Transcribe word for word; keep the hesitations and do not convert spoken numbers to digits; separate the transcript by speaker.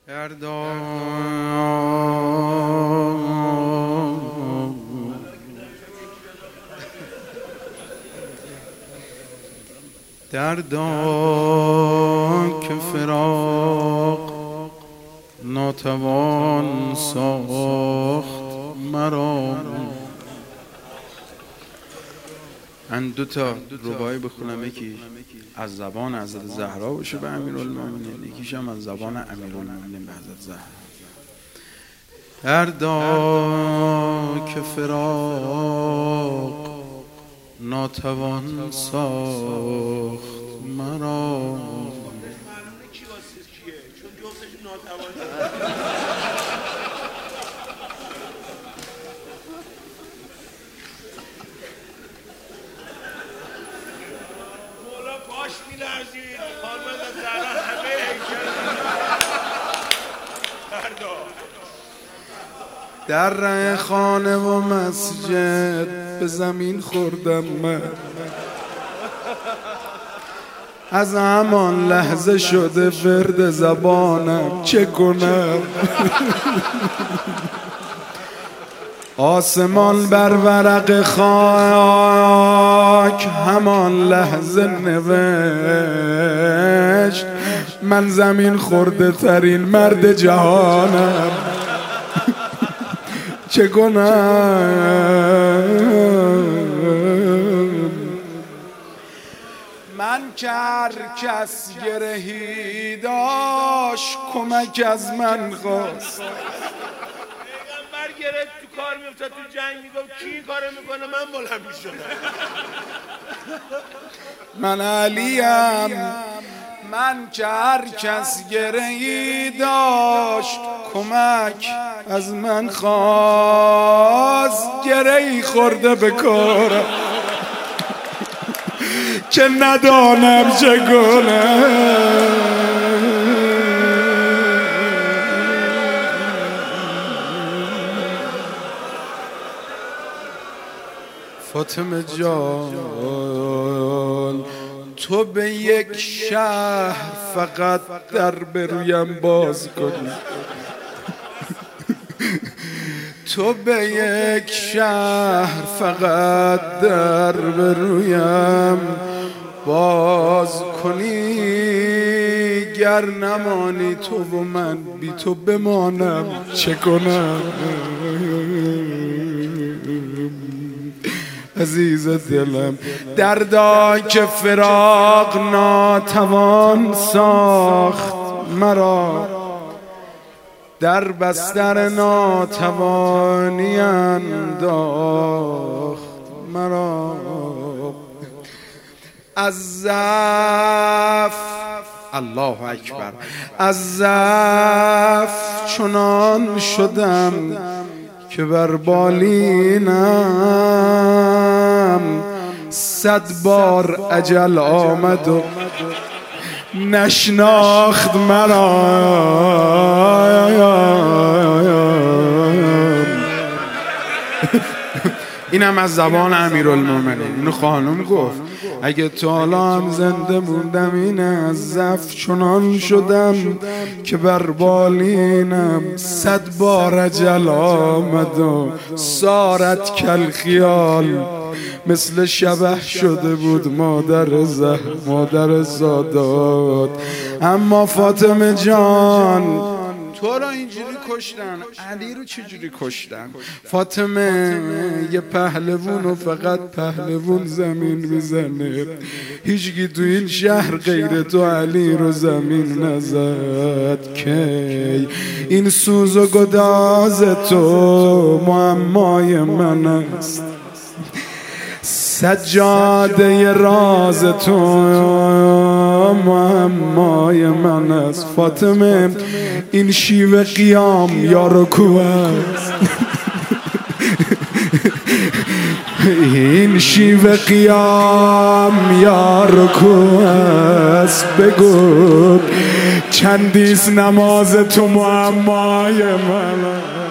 Speaker 1: دردا دردا که فراق ناتوان ساخت مرا. من دو تا رباعی بخونم، یکی از زبان حضرت زهرا باشه به امیرالمومنین، یکیش هم از زبان امیرالمومنین به حضرت زهرا. دردا که فراق ناتوان ساخت مرا. در ره خانه و مسجد به زمین خوردم من، از همان لحظه شده ورد زبانم چه کنم. آسمان بر ورق خاک همان لحظه نوشت من زمین خورده ترین مرد جهانم. چه کنم من که هر کس گرهی داشت کمک از من خواست.
Speaker 2: پیغمبر گره تو کار میفتد تو جنگ میگم کی این کارو میکنه من بلند میشدم.
Speaker 1: من علیم من که هر کس گرهی داشت کمک از من خواست. گرهی خورده به کارم که ندانم چگونه. فاطمه جان تو به یک شهر فقط در برویم باز کنی، تو به یک شهر فقط در برویم باز کنی. گر نمانی تو و من بی تو بمانم چه کنم. عزیز دلم دردا که فراق ناتوان ساخت مرا، در بستر ناتوانی انداخت مرا. از ضعف الله اکبر از ضعف چنان شدم که بر بالینم صد بار اجل آمد و نشناخت مرا. اینم از زبان امیرالمومنین. اینو خانم گفت اگه تا حالا هم زنده موندم اینه. از ضعف چنان شدم که بر بالینم صد بار اجل آمد و سارت کل خیال مثل شبح شده بود مادر زه مادر زادات. اما فاطمه جان تو را اینجوری کشتن، علی رو چجوری کشتن؟ فاطمه یه پهلوون و فقط پهلوون زمین میزنه. هیچکی تو این شهر غیر تو علی رو زمین نزد. کی این سوز و گداز تو معمای من است، سجاده راز تو معمای من است. فاطمه این شیوه قیام یا رکوع است. این شیوه قیام یا رکوع است. بگو چندیست نماز تو معمای من است.